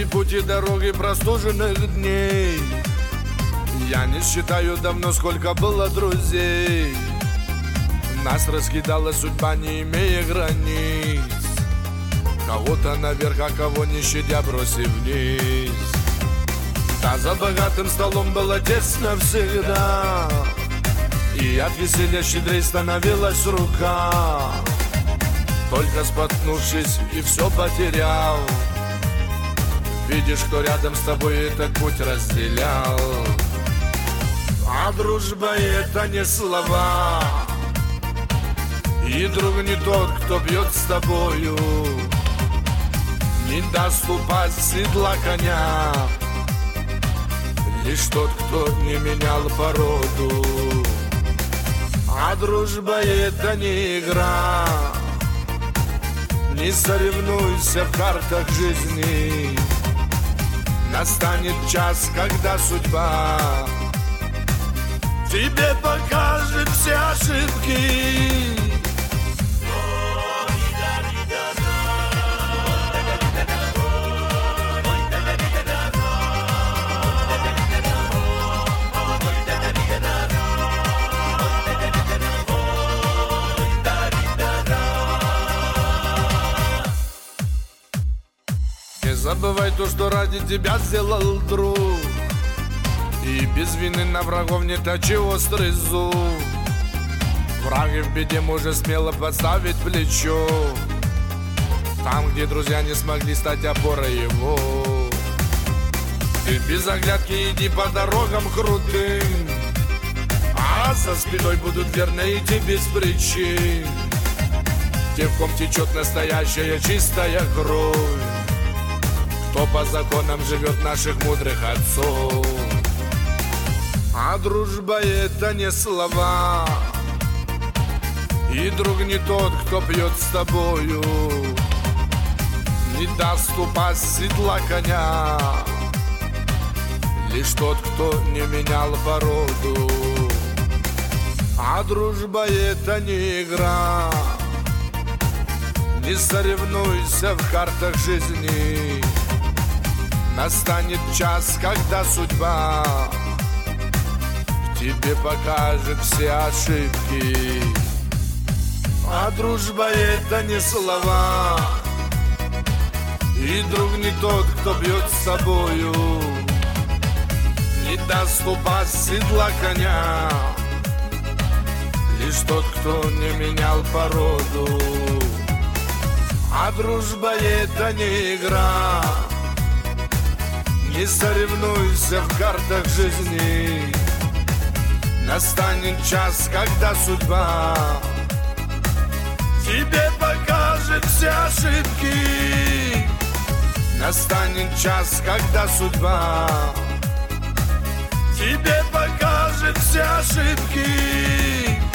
долгие пути, дороги простуженных дней. Я не считаю давно, сколько было друзей. Нас раскидала судьба, не имея границ. Кого-то наверх, а кого не щадя, бросив вниз. Да, за богатым столом было тесно всегда, и от веселья щедрей становилась рука. Только споткнувшись и все потерял, видишь, кто рядом с тобой этот путь разделял. А дружба — это не слова, и друг не тот, кто бьет с тобою, не даст упасть с седла коня, лишь тот, кто не менял породу. А дружба — это не игра, не соревнуйся в картах жизни. Настанет час, когда судьба тебе покажет все ошибки. Не забывай то, что ради тебя сделал друг, и без вины на врагов не точи острый зуб. Враг и в беде может смело подставить плечо, там, где друзья не смогли стать опорой его. Ты без оглядки иди по дорогам крутым, а за спиной будут верны идти без причин. Те, в ком течет настоящая чистая кровь, кто по законам живет наших мудрых отцов. А дружба — это не слова, и друг не тот, кто пьет с тобою, не даст упасть с седла коня, лишь тот, кто не менял породу. А дружба — это не игра, не соревнуйся в картах жизни. Настанет час, когда судьба тебе покажет все ошибки. А дружба — это не слова, и друг не тот, кто бьет с тобою, не даст упасть с седла коня, лишь тот, кто не менял породу. А дружба — это не игра, не соревнуйся в картах жизни. Настанет час, когда судьба тебе покажет все ошибки. Настанет час, когда судьба тебе покажет все ошибки.